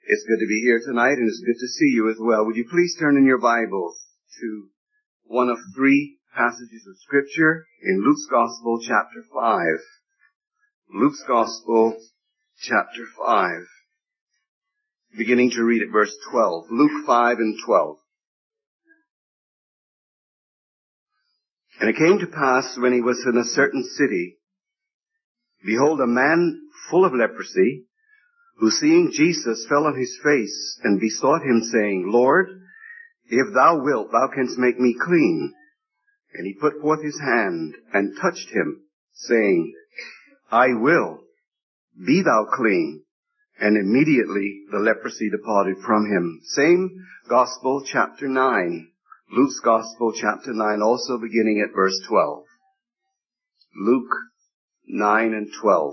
It's good to be here tonight, and it's good to see you as well. Would you please turn in your Bibles to one of three passages of Scripture in Luke's Gospel, chapter 5. Luke's Gospel, chapter 5. Beginning to read at verse 12. Luke 5 and 12. And it came to pass, when he was in a certain city, behold, a man full of leprosy, who seeing Jesus fell on his face and besought him, saying, Lord, if thou wilt, thou canst make me clean. And he put forth his hand and touched him, saying, I will, be thou clean. And immediately the leprosy departed from him. Same Gospel, chapter 9. Luke's Gospel, chapter 9, also beginning at verse 12. Luke 9 and 12.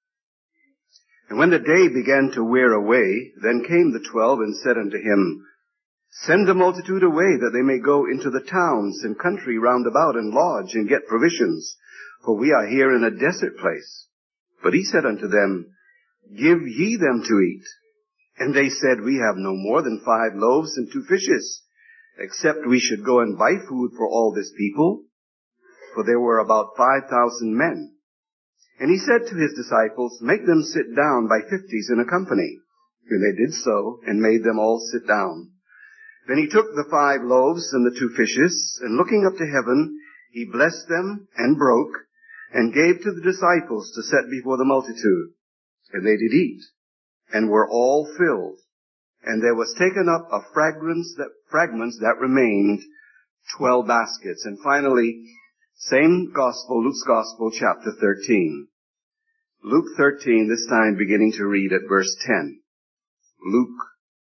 And when the day began to wear away, then came the 12 and said unto him, Send the multitude away, that they may go into the towns and country round about and lodge and get provisions, for we are here in a desert place. But he said unto them, Give ye them to eat. And they said, We have no more than 5 loaves and 2 fishes, except we should go and buy food for all this people. For there were about 5,000 men. And he said to his disciples, Make them sit down by 50s in a company. And they did so, and made them all sit down. Then he took the 5 loaves and the 2 fishes, and looking up to heaven, he blessed them, and broke, and gave to the disciples to set before the multitude. And they did eat, and were all filled. And there was taken up of fragments that remained 12 baskets. And finally, same Gospel, Luke's Gospel, chapter 13. Luke 13, this time beginning to read at verse 10. Luke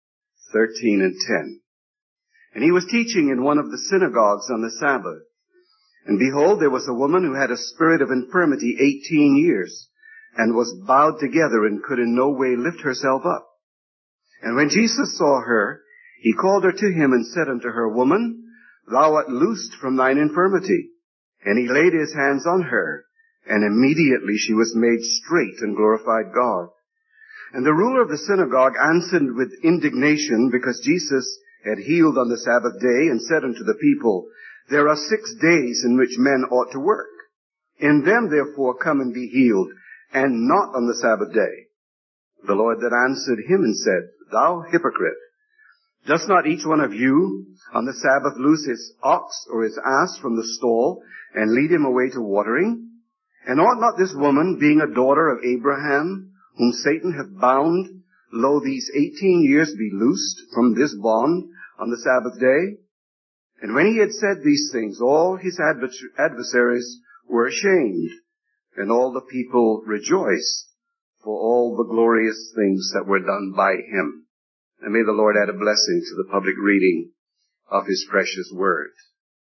13 and 10. And he was teaching in one of the synagogues on the Sabbath. And behold, there was a woman who had a spirit of infirmity 18 years, and was bowed together, and could in no way lift herself up. And when Jesus saw her, he called her to him, and said unto her, Woman, thou art loosed from thine infirmity. And he laid his hands on her, and immediately she was made straight, and glorified God. And the ruler of the synagogue answered with indignation, because Jesus had healed on the Sabbath day, and said unto the people, There are 6 days in which men ought to work. In them therefore come and be healed, and not on the Sabbath day. The Lord that answered him and said, Thou hypocrite, does not each one of you on the Sabbath loose his ox or his ass from the stall, and lead him away to watering? And ought not this woman, being a daughter of Abraham, whom Satan hath bound, lo, these 18 years be loosed from this bond on the Sabbath day? And when he had said these things, all his adversaries were ashamed, and all the people rejoiced for all the glorious things that were done by him. And may the Lord add a blessing to the public reading of his precious word.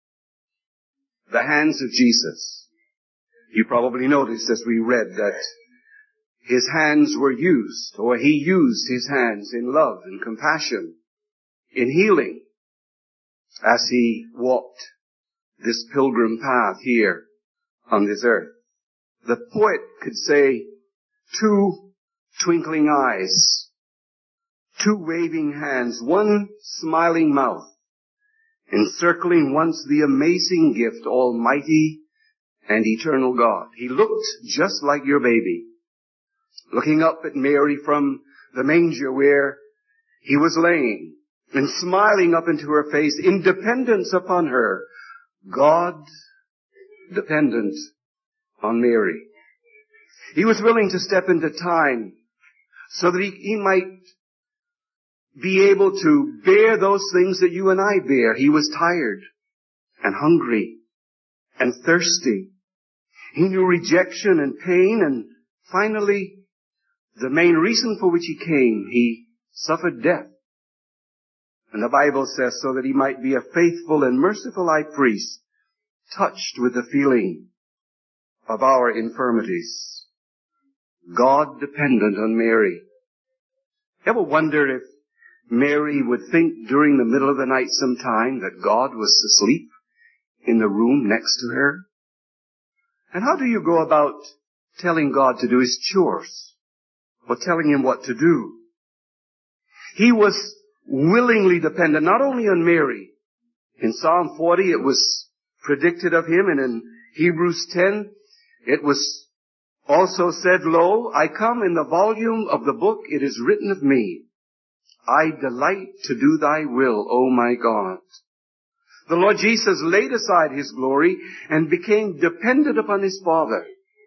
The hands of Jesus. You probably noticed as we read that his hands were used, or he used his hands in love and compassion, in healing, as he walked this pilgrim path here on this earth. The poet could say, 2 twinkling eyes, 2 waving hands, 1 smiling mouth, encircling once the amazing gift, almighty and eternal God. He looked just like your baby, looking up at Mary from the manger where he was laying, and smiling up into her face in dependence upon her. God dependent on Mary. He was willing to step into time so that he might be able to bear those things that you and I bear. He was tired and hungry and thirsty. He knew rejection and pain, and finally, the main reason for which he came, he suffered death. And the Bible says, so that he might be a faithful and merciful high priest, touched with the feeling of our infirmities. God dependent on Mary. Ever wonder if Mary would think during the middle of the night sometime that God was asleep in the room next to her? And how do you go about telling God to do his chores, or telling him what to do? He was willingly dependent, not only on Mary. In Psalm 40, it was predicted of him, and in Hebrews 10, it was also said, Lo, I come in the volume of the book, it is written of me. I delight to do thy will, O my God. The Lord Jesus laid aside his glory and became dependent upon his Father.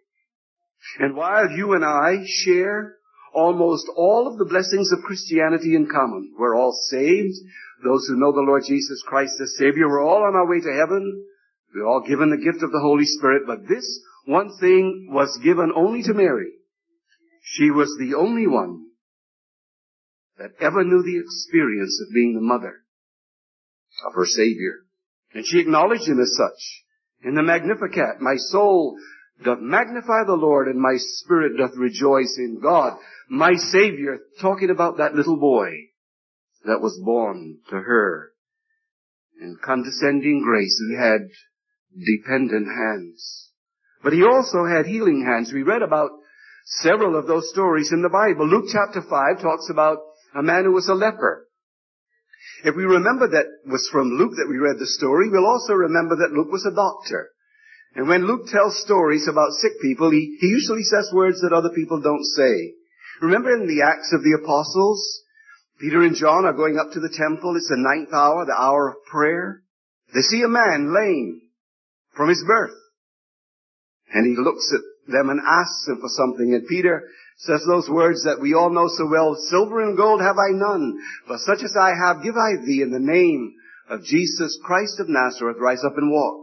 And while you and I share almost all of the blessings of Christianity in common, we're all saved. Those who know the Lord Jesus Christ as Savior, we're all on our way to heaven. We're all given the gift of the Holy Spirit. But this one thing was given only to Mary. She was the only one that ever knew the experience of being the mother of her Savior. And she acknowledged him as such. In the Magnificat, my soul doth magnify the Lord, and my spirit doth rejoice in God, my Savior, talking about that little boy that was born to her. In condescending grace, he had dependent hands. But he also had healing hands. We read about several of those stories in the Bible. Luke chapter 5 talks about a man who was a leper. If we remember that was from Luke that we read the story, we'll also remember that Luke was a doctor. And when Luke tells stories about sick people, he usually says words that other people don't say. Remember in the Acts of the Apostles, Peter and John are going up to the temple. It's the 9th hour, the hour of prayer. They see a man lame from his birth. And he looks at them and asks them for something. And Peter says those words that we all know so well, Silver and gold have I none, but such as I have give I thee, in the name of Jesus Christ of Nazareth, rise up and walk.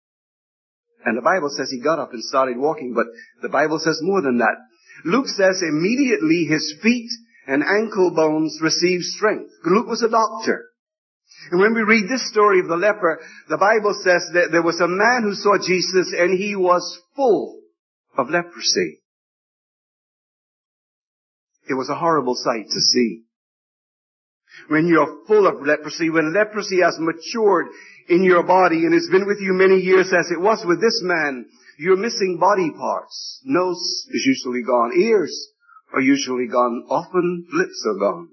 And the Bible says he got up and started walking, but the Bible says more than that. Luke says immediately his feet and ankle bones received strength. Luke was a doctor. And when we read this story of the leper, the Bible says that there was a man who saw Jesus and he was full of leprosy. It was a horrible sight to see. When you're full of leprosy, when leprosy has matured in your body and has been with you many years as it was with this man, you're missing body parts. Nose is usually gone. Ears are usually gone. Often lips are gone.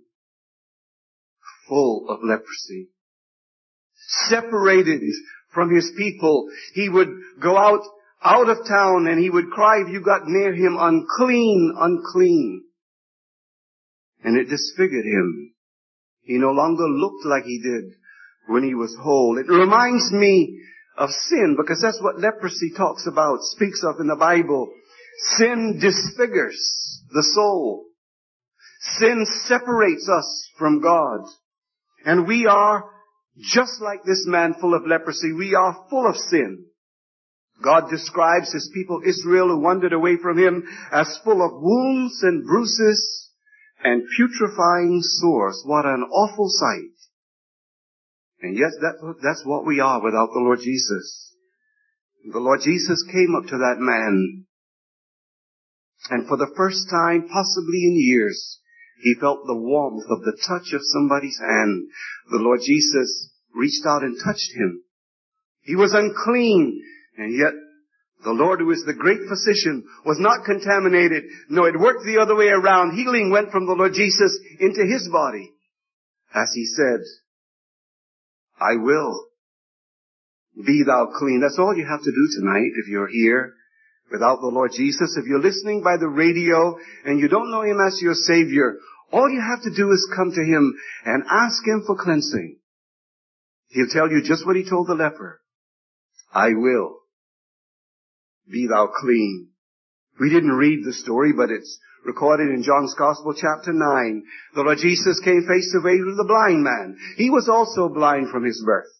Full of leprosy. Separated from his people. He would go out of town and he would cry if you got near him, unclean, unclean. And it disfigured him. He no longer looked like he did when he was whole. It reminds me of sin, because that's what leprosy talks about, speaks of in the Bible. Sin disfigures the soul. Sin separates us from God. And we are just like this man full of leprosy. We are full of sin. God describes his people Israel, who wandered away from him, as full of wounds and bruises and putrefying sores. What an awful sight. And yes, that's what we are without the Lord Jesus. The Lord Jesus came up to that man, and for the first time, possibly in years, he felt the warmth of the touch of somebody's hand. The Lord Jesus reached out and touched him. He was unclean, and yet the Lord, who is the great physician, was not contaminated. No, it worked the other way around. Healing went from the Lord Jesus into his body. As he said, I will. Be thou clean. That's all you have to do tonight if you're here without the Lord Jesus. If you're listening by the radio and you don't know him as your Savior, all you have to do is come to him and ask him for cleansing. He'll tell you just what he told the leper. I will. Be thou clean. We didn't read the story, but it's recorded in John's Gospel, chapter 9. The Lord Jesus came face to face with the blind man. He was also blind from his birth.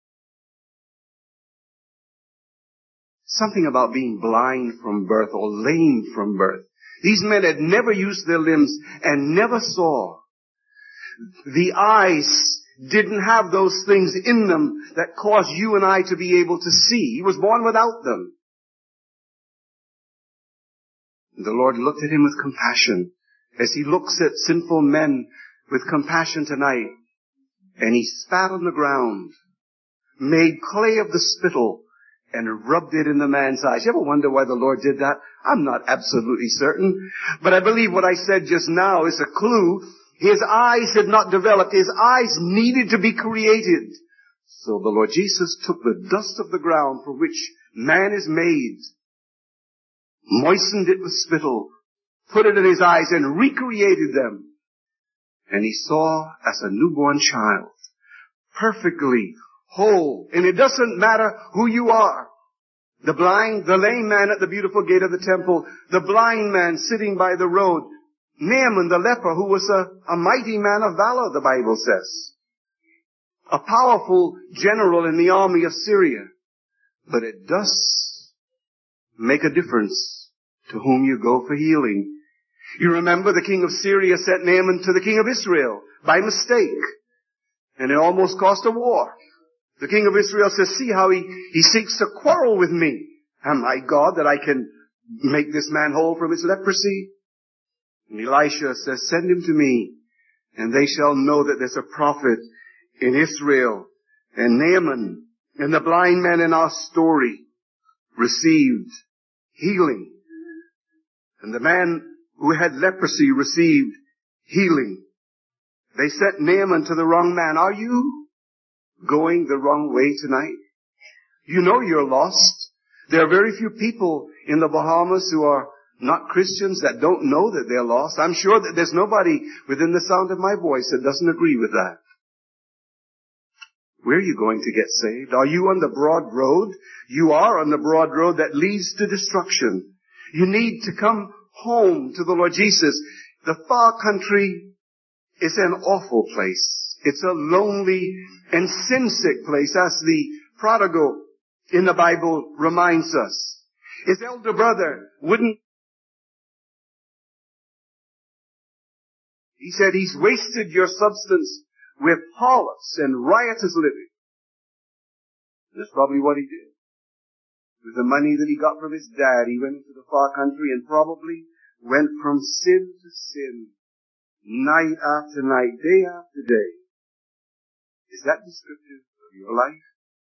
Something about being blind from birth or lame from birth. These men had never used their limbs and never saw. The eyes didn't have those things in them that cause you and I to be able to see. He was born without them. The Lord looked at him with compassion, as he looks at sinful men with compassion tonight. And he spat on the ground, made clay of the spittle, and rubbed it in the man's eyes. You ever wonder why the Lord did that? I'm not absolutely certain. But I believe what I said just now is a clue His eyes had not developed. His eyes needed to be created. So the Lord Jesus took the dust of the ground from which man is made, moistened it with spittle, put it in his eyes and recreated them. And he saw as a newborn child, perfectly whole. And it doesn't matter who you are. The blind, the lame man at the beautiful gate of the temple, the blind man sitting by the road, Naaman the leper, who was a mighty man of valor, the Bible says. A powerful general in the army of Syria. But it does make a difference to whom you go for healing. You remember the king of Syria sent Naaman to the king of Israel by mistake. And it almost caused a war. The king of Israel says, see how he seeks to quarrel with me. Am I God that I can make this man whole from his leprosy? And Elisha says, send him to me, and they shall know that there's a prophet in Israel. And Naaman and the blind man in our story received healing. And the man who had leprosy received healing. They sent Naaman to the wrong man. Are you going the wrong way tonight? You know you're lost. There are very few people in the Bahamas who are not Christians that don't know that they're lost. I'm sure that there's nobody within the sound of my voice that doesn't agree with that. Where are you going to get saved? Are you on the broad road? You are on the broad road that leads to destruction. You need to come home to the Lord Jesus. The far country is an awful place. It's a lonely and sin-sick place, as the prodigal in the Bible reminds us. His elder brother wouldn't. He said, he's wasted your substance with harlots and riotous living. That's probably what he did. With the money that he got from his dad, he went into the far country and probably went from sin to sin, night after night, day after day. Is that descriptive of your life?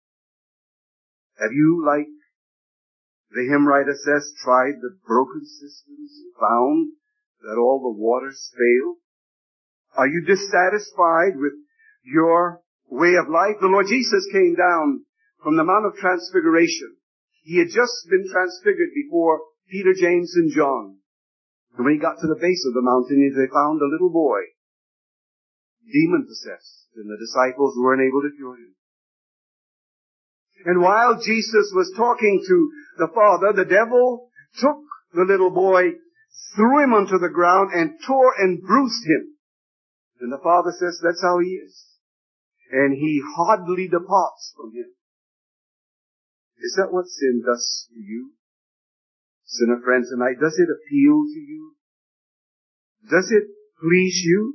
Have you, like the hymn writer says, tried the broken systems and found that all the waters failed? Are you dissatisfied with your way of life? The Lord Jesus came down from the Mount of Transfiguration. He had just been transfigured before Peter, James, and John. And when he got to the base of the mountain, they found a little boy, demon-possessed, and the disciples weren't able to cure him. And while Jesus was talking to the Father, the devil took the little boy, threw him onto the ground, and tore and bruised him. And the Father says, that's how he is. And he hardly departs from him. Is that what sin does to you? Sinner friend tonight, does it appeal to you? Does it please you?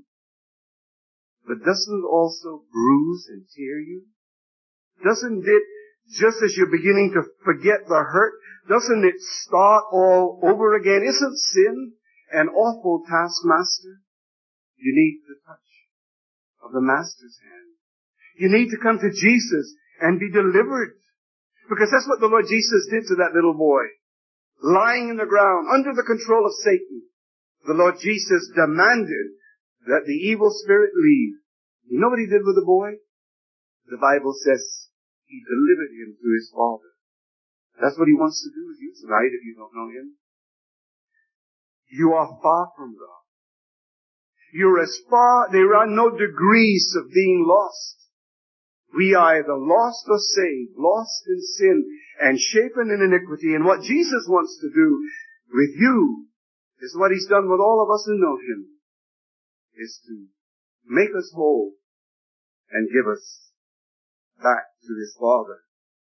But doesn't it also bruise and tear you? Doesn't it, just as you're beginning to forget the hurt, doesn't it start all over again? Isn't sin an awful taskmaster? You need the touch of the Master's hand. You need to come to Jesus and be delivered. Because that's what the Lord Jesus did to that little boy. Lying in the ground, under the control of Satan, the Lord Jesus demanded that the evil spirit leave. You know what he did with the boy? The Bible says he delivered him to his Father. That's what he wants to do with you tonight if you don't know him. You are far from God. You're as far, there are no degrees of being lost. We are either lost or saved, lost in sin and shapen in iniquity. And what Jesus wants to do with you is what he's done with all of us who know him, is to make us whole and give us back to his Father.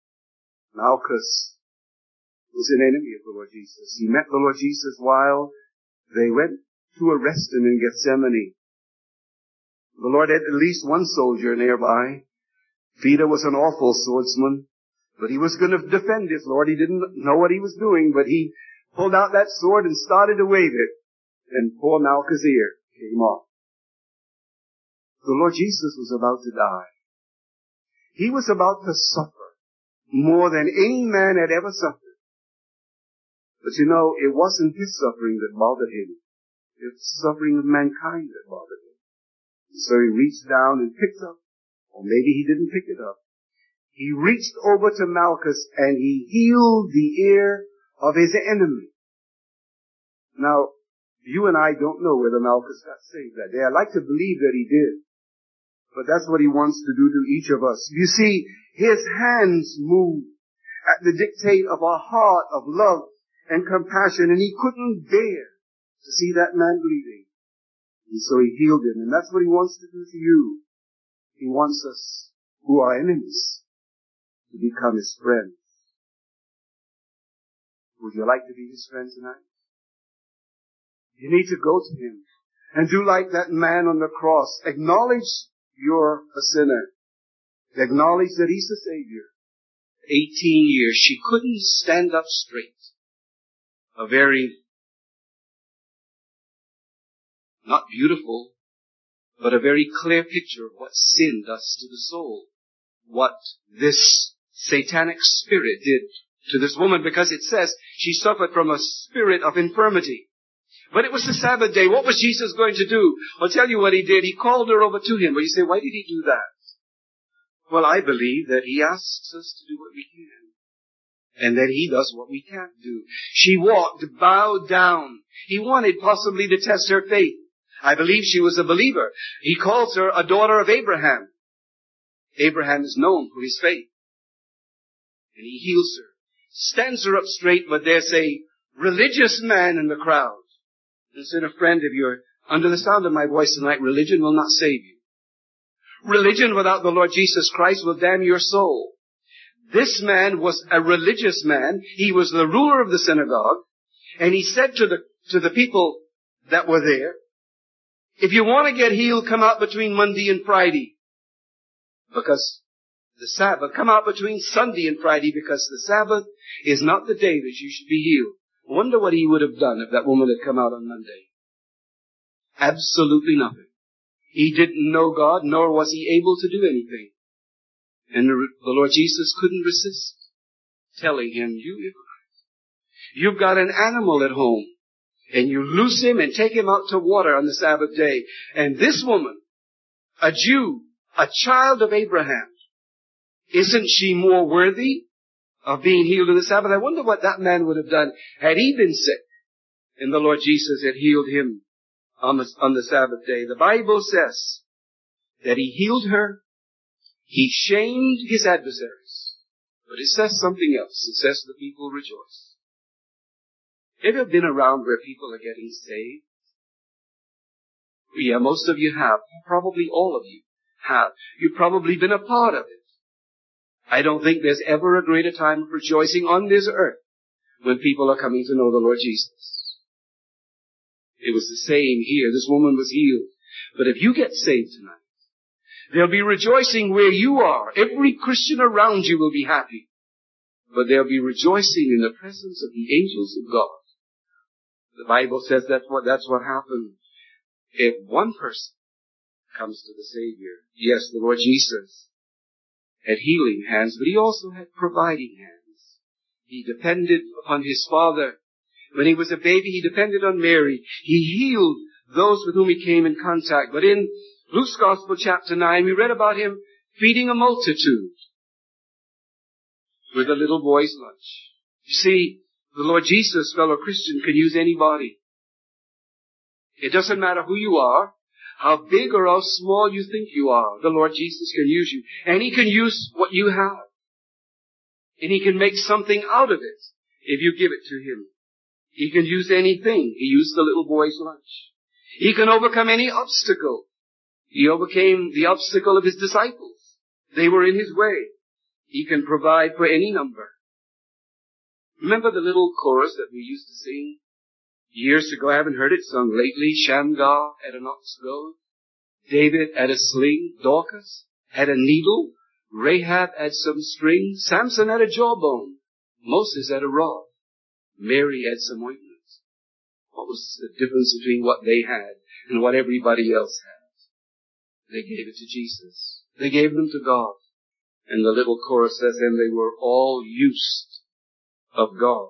Malchus was an enemy of the Lord Jesus. He met the Lord Jesus while they went to arrest him in Gethsemane. The Lord had at least one soldier nearby. Peter was an awful swordsman, but he was going to defend his Lord. He didn't know what he was doing, but he pulled out that sword and started to wave it, and poor Malchus' ear came off. The Lord Jesus was about to die. He was about to suffer more than any man had ever suffered. But you know, it wasn't his suffering that bothered him. It's the suffering of mankind that bothered him. So he reached down and picked up, or maybe he didn't pick it up. He reached over to Malchus and he healed the ear of his enemy. Now, you and I don't know whether Malchus got saved that day. I like to believe that he did. But that's what he wants to do to each of us. You see, his hands moved at the dictate of a heart of love and compassion, and he couldn't bear to see that man bleeding. And so he healed him, and that's what he wants to do to you. He wants us, who are enemies, to become his friends. Would you like to be his friend tonight? You need to go to him and do like that man on the cross. Acknowledge you're a sinner. Acknowledge that he's the Savior. 18 years, she couldn't stand up straight. A very, not beautiful, but a very clear picture of what sin does to the soul. What this satanic spirit did to this woman, because it says she suffered from a spirit of infirmity. But it was the Sabbath day. What was Jesus going to do? I'll tell you what he did. He called her over to him. But you say, why did he do that? Well, I believe that he asks us to do what we can. And that he does what we can't do. She walked, bowed down. He wanted possibly to test her faith. I believe she was a believer. He calls her a daughter of Abraham. Abraham is known for his faith. And he heals her. Stands her up straight, but there's a religious man in the crowd. Listen, a friend, if you're under the sound of my voice tonight, religion will not save you. Religion without the Lord Jesus Christ will damn your soul. This man was a religious man. He was the ruler of the synagogue. And he said to the people that were there, if you want to get healed, come out between Monday and Friday. Because the Sabbath, come out between Sunday and Friday, because the Sabbath is not the day that you should be healed. I wonder what he would have done if that woman had come out on Monday. Absolutely nothing. He didn't know God, nor was he able to do anything. And the Lord Jesus couldn't resist telling him, you hypocrite, you've got an animal at home, and you loose him and take him out to water on the Sabbath day. And this woman, a Jew, a child of Abraham, isn't she more worthy of being healed on the Sabbath? I wonder what that man would have done had he been sick and the Lord Jesus had healed him on the Sabbath day. The Bible says that he healed her. He shamed his adversaries. But it says something else. It says the people rejoice. Have you been around where people are getting saved? Yeah, most of you have. Probably all of you have. You've probably been a part of it. I don't think there's ever a greater time of rejoicing on this earth when people are coming to know the Lord Jesus. It was the same here. This woman was healed. But if you get saved tonight, there'll be rejoicing where you are. Every Christian around you will be happy. But they'll be rejoicing in the presence of the angels of God. The Bible says that's what happened. If one person comes to the Savior, yes, the Lord Jesus had healing hands, but he also had providing hands. He depended upon his Father. When he was a baby, he depended on Mary. He healed those with whom he came in contact. But in Luke's Gospel, chapter 9, we read about him feeding a multitude with a little boy's lunch. You see, the Lord Jesus, fellow Christian, can use anybody. It doesn't matter who you are, how big or how small you think you are. The Lord Jesus can use you. And he can use what you have. And he can make something out of it if you give it to him. He can use anything. He used the little boy's lunch. He can overcome any obstacle. He overcame the obstacle of his disciples. They were in his way. He can provide for any number. Remember the little chorus that we used to sing years ago? I haven't heard it sung lately. Shamgar had an ox goad. David had a sling. Dorcas had a needle. Rahab had some string. Samson had a jawbone. Moses had a rod. Mary had some ointment. What was the difference between what they had and what everybody else had? They gave it to Jesus. They gave them to God. And the little chorus says, and they were all used of God.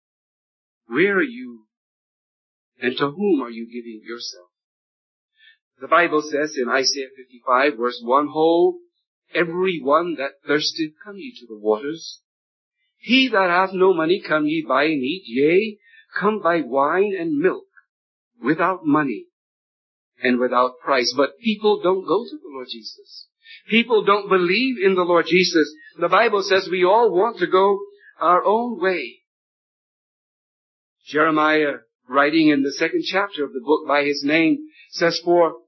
Where are you and to whom are you giving yourself? The Bible says in Isaiah 55 verse 1, Ho, every one that thirsteth, come ye to the waters. He that hath no money, come ye buy and eat. Yea, come buy wine and milk without money and without price. But people don't go to the Lord Jesus. People don't believe in the Lord Jesus. The Bible says we all want to go our own way. Jeremiah, writing in the 2nd chapter of the book by his name, says,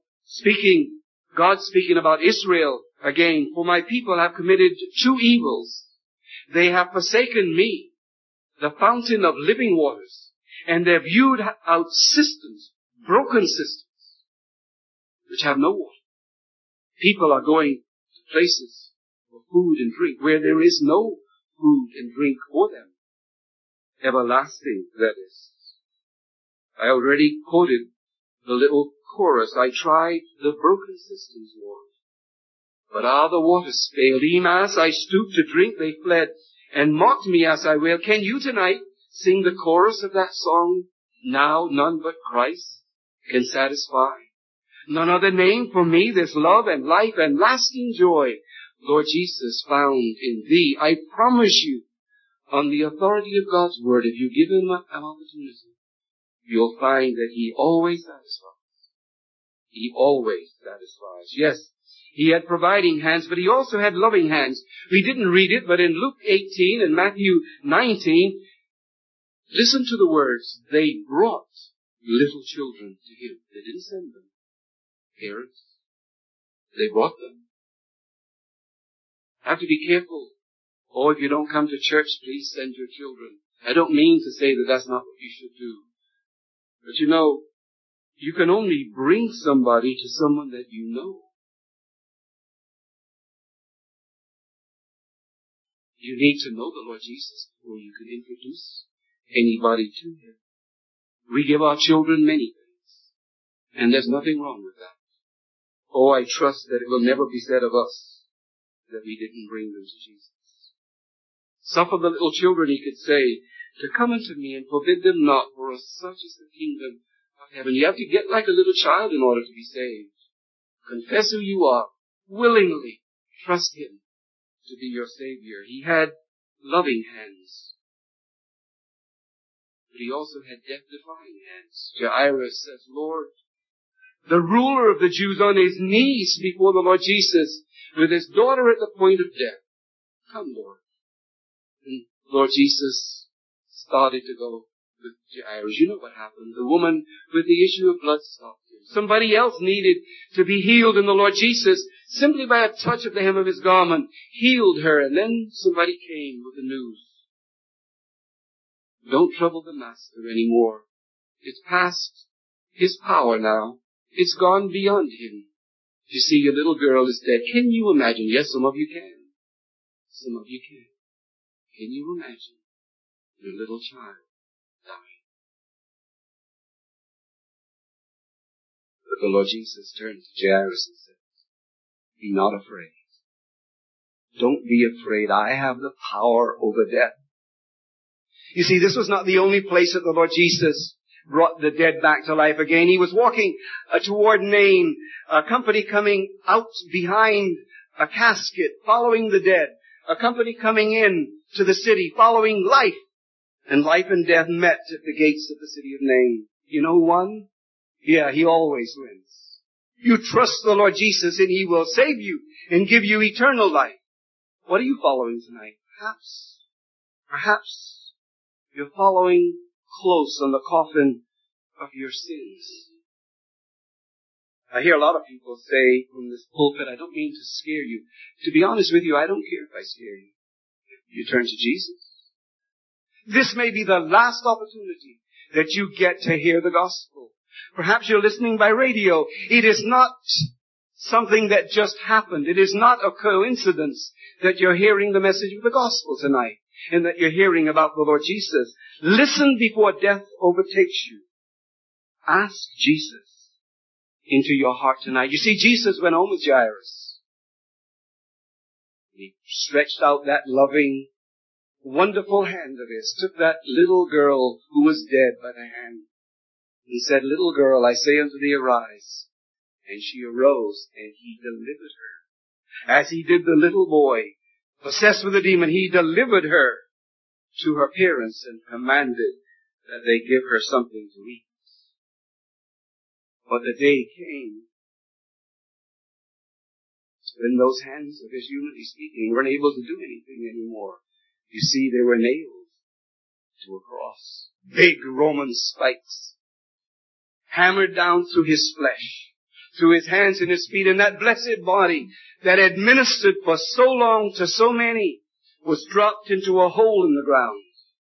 God speaking about Israel again, for my people have committed 2 evils. They have forsaken me, the fountain of living waters, and they have hewed out cisterns, broken cisterns, which have no water. People are going to places for food and drink where there is no food and drink for them. Everlasting, that is. I already quoted the little chorus. I tried the broken cisterns, Lord, but the waters failed. Even as I stooped to drink, they fled and mocked me as I wailed. Can you tonight sing the chorus of that song? Now none but Christ can satisfy. None other name for me, there's love and life and lasting joy. Lord Jesus, found in thee. I promise you, on the authority of God's word, if you give him an opportunity, you'll find that he always satisfies. He always satisfies. Yes, he had providing hands, but he also had loving hands. We didn't read it, but in Luke 18 and Matthew 19, listen to the words. They brought little children to him. They didn't send them. Parents, they brought them. Have to be careful. Oh, if you don't come to church, please send your children. I don't mean to say that that's not what you should do. But you know, you can only bring somebody to someone that you know. You need to know the Lord Jesus before you can introduce anybody to him. We give our children many things, and there's nothing wrong with that. Oh, I trust that it will never be said of us that we didn't bring them to Jesus. Suffer the little children, he could say, to come unto me and forbid them not, for such is the kingdom of heaven. You have to get like a little child in order to be saved. Confess who you are. Willingly trust him to be your Savior. He had loving hands, but he also had death-defying hands. Jairus says, Lord, the ruler of the Jews, on his knees before the Lord Jesus, with his daughter at the point of death. Come, Lord. And Lord Jesus started to go with Jairus. You know what happened. The woman with the issue of blood stopped him. Somebody else needed to be healed, and the Lord Jesus, simply by a touch of the hem of his garment, healed her. And then somebody came with the news. Don't trouble the Master anymore. It's past his power now. It's gone beyond him. You see, your little girl is dead. Can you imagine? Yes, some of you can. Some of you can. Can you imagine your little child dying? But the Lord Jesus turned to Jairus and said, be not afraid. Don't be afraid. I have the power over death. You see, this was not the only place that the Lord Jesus brought the dead back to life again. He was walking toward Nain, a company coming out behind a casket, following the dead, a company coming in to the city, following life. And life and death met at the gates of the city of Nain. You know who won? Yeah, he always wins. You trust the Lord Jesus and he will save you and give you eternal life. What are you following tonight? Perhaps you're following close on the coffin of your sins. I hear a lot of people say from this pulpit, I don't mean to scare you. To be honest with you, I don't care if I scare you. You turn to Jesus. This may be the last opportunity that you get to hear the gospel. Perhaps you're listening by radio. It is not something that just happened. It is not a coincidence that you're hearing the message of the gospel tonight and that you're hearing about the Lord Jesus. Listen before death overtakes you. Ask Jesus into your heart tonight. You see, Jesus went home with Jairus. He stretched out that loving, wonderful hand of his, took that little girl who was dead by the hand, and said, little girl, I say unto thee, arise. And she arose, and he delivered her. As he did the little boy, possessed with a demon, he delivered her to her parents and commanded that they give her something to eat. But the day came when those hands of his, humanly speaking, weren't able to do anything anymore. You see, they were nailed to a cross. Big Roman spikes hammered down through his flesh, through his hands and his feet, and that blessed body that had ministered for so long to so many was dropped into a hole in the ground.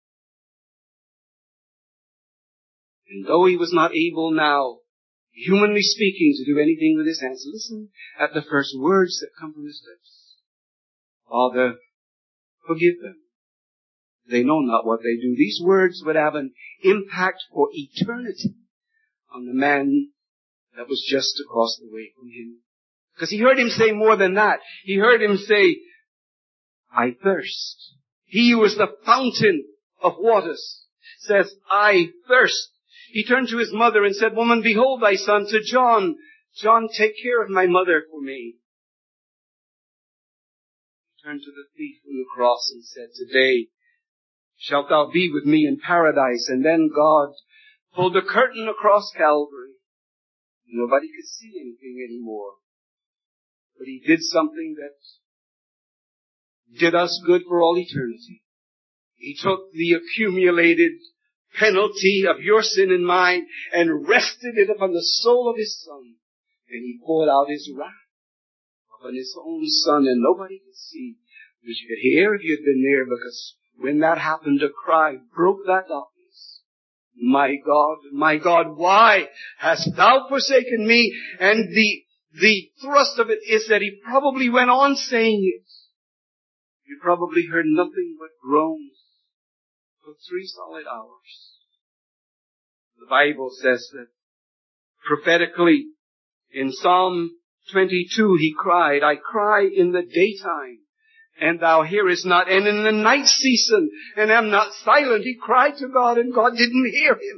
And though he was not able now, humanly speaking, to do anything with his hands, listen at the first words that come from his lips. Father, forgive them. They know not what they do. These words would have an impact for eternity on the man that was just across the way from him. Because he heard him say more than that. He heard him say, I thirst. He who is the fountain of waters says, I thirst. He turned to his mother and said, Woman, behold thy son. To John, John, take care of my mother for me. He turned to the thief on the cross and said, Today shalt thou be with me in paradise. And then God pulled a curtain across Calvary. Nobody could see anything anymore. But he did something that did us good for all eternity. He took the accumulated penalty of your sin and mine and rested it upon the soul of his Son. And he poured out his wrath upon his own Son, and nobody could see. But you could hear if you had been there, because when that happened, a cry broke that darkness. My God, why hast thou forsaken me? And the thrust of it is that he probably went on saying it. You probably heard nothing but groans for 3 solid hours. The Bible says that prophetically in Psalm 22 he cried, I cry in the daytime, and thou hearest not, and in the night season, and am not silent. He cried to God, and God didn't hear him,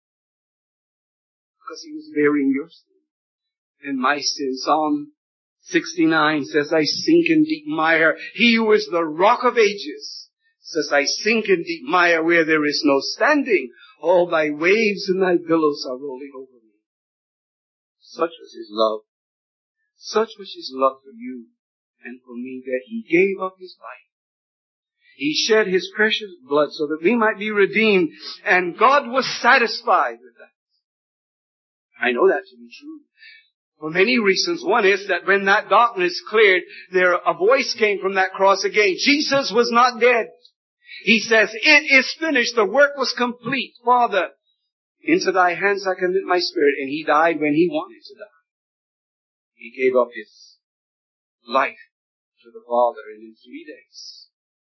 because he was bearing your sin and my sin. Psalm 69 says, I sink in deep mire. He who is the rock of ages says, I sink in deep mire where there is no standing. All thy waves and thy billows are rolling over me. Such was his love. Such was his love for you and for me, that he gave up his life. He shed his precious blood so that we might be redeemed, and God was satisfied with that. I know that to be true for many reasons. One is that when that darkness cleared, a voice came from that cross again. Jesus was not dead. He says, it is finished. The work was complete. Father, into thy hands I commit my spirit. And he died when he wanted to die. He gave up his life to the Father, and in 3 days,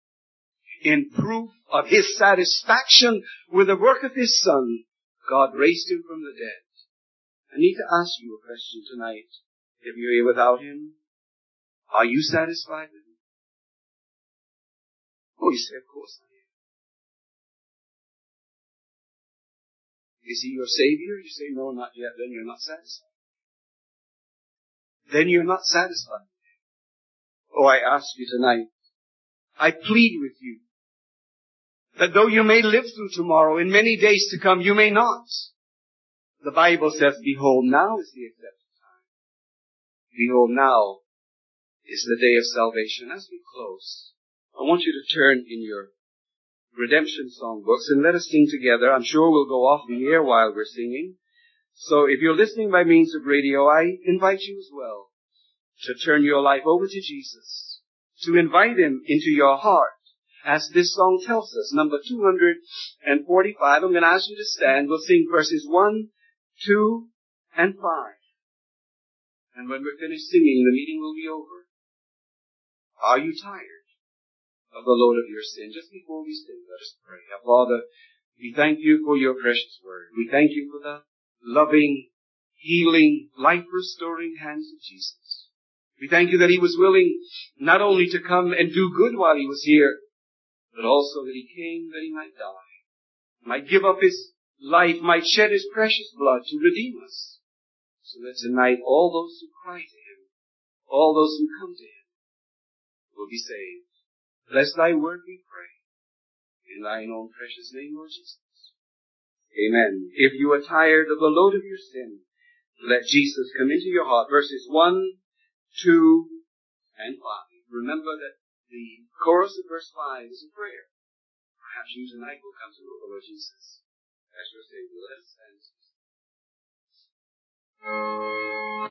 in proof of his satisfaction with the work of his Son, God raised him from the dead. I need to ask you a question tonight. If you're here without him, are you satisfied with him? Oh, you say, of course I am. Is he your Savior? You say, no, not yet. Then you're not satisfied. Then you're not satisfied. Oh, I ask you tonight, I plead with you, that though you may live through tomorrow, in many days to come, you may not. The Bible says, behold, now is the accepted time. Behold, now is the day of salvation. As we close, I want you to turn in your redemption songbooks and let us sing together. I'm sure we'll go off the air while we're singing. So if you're listening by means of radio, I invite you as well to turn your life over to Jesus, to invite him into your heart, as this song tells us. Number 245. I'm going to ask you to stand. We'll sing verses 1, 2, and 5. And when we're finished singing, the meeting will be over. Are you tired of the load of your sin? Just before we sing, let us pray. Our Father, we thank you for your precious word. We thank you for the loving, healing, life-restoring hands of Jesus. We thank you that he was willing not only to come and do good while he was here, but also that he came that he might die, might give up his life, might shed his precious blood to redeem us, So that tonight all those who cry to him, all those who come to him, will be saved. Bless thy word, we pray. In thine own precious name, Lord Jesus. Amen. If you are tired of the load of your sin, let Jesus come into your heart. Verses 1, 2, and 5. Remember that the chorus of verse 5 is a prayer. Perhaps you tonight will come to know the Lord Jesus as your Savior. Let us stand.